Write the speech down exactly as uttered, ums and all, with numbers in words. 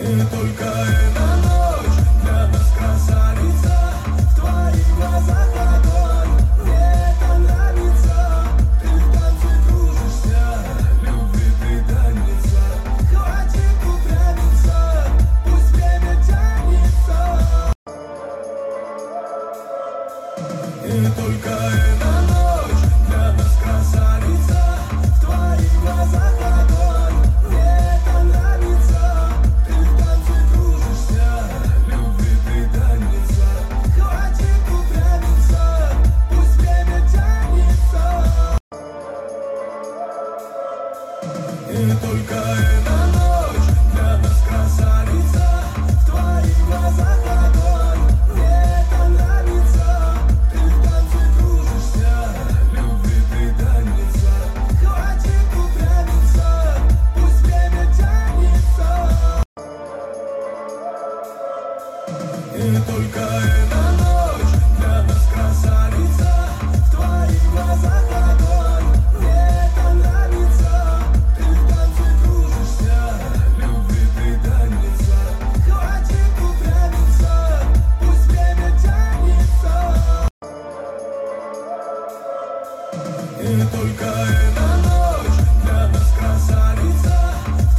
И только эта ночь для нас красавица, в твоих глазах огонь, мне это нравится. Ты в танце кружишься, любви преданница. Хватит упрямиться, пусть время тянется. И только эта ночь для нас красавица, в твоих глазах огонь, мне это нравится. Ты в танце кружишься, любви преданница. Хватит упрямиться, пусть время тянется. И только эта ночь для нас красавица, в твоих глазах огонь, мне это нравится. Ты в танце кружишься, любви преданница. Хватит упрямиться, пусть время тянется. И только эта ночь для нас красавица, в твоих глазах огонь, мне это нравится. Ты в танце кружишься, любви преданница. Хватит упрямиться, пусть время тянется. И только